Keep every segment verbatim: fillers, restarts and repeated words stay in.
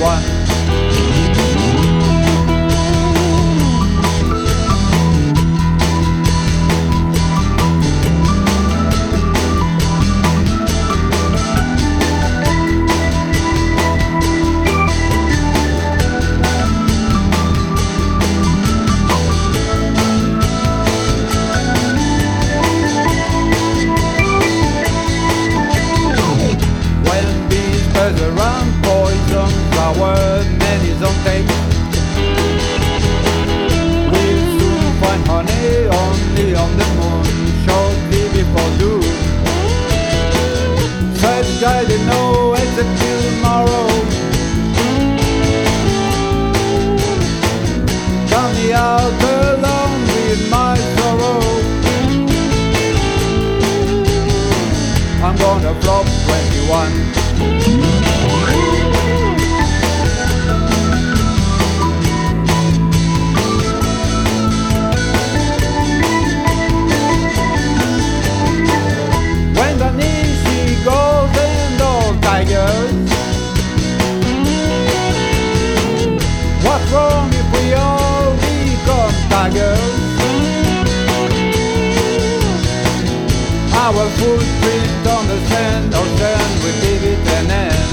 twenty-one. Around poison flower, many's on tape. We'll soon find honey only on the moon, shortly before noon. Such guy they know execute tomorrow. Count me out alone with my sorrow. I'm gonna flop twenty-one. When the Nishi goes and all tigers, what's wrong if we all become tigers? Our footprint on the sand, ocean, we leave it an end.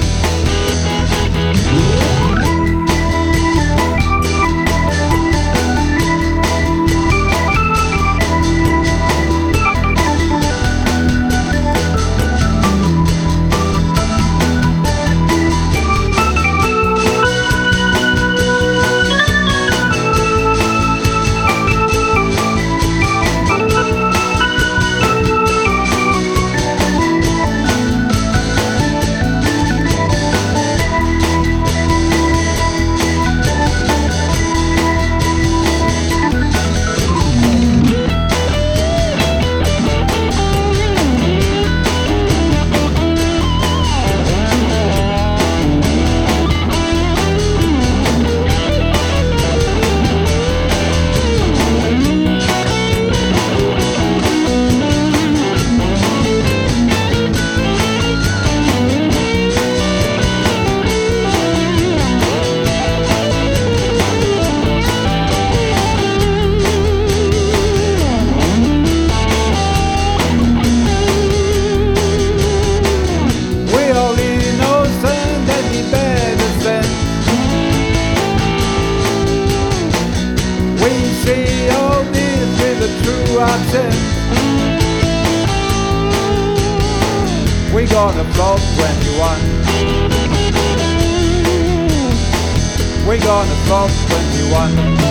We gonna flop twenty-one. We gonna flop twenty-one.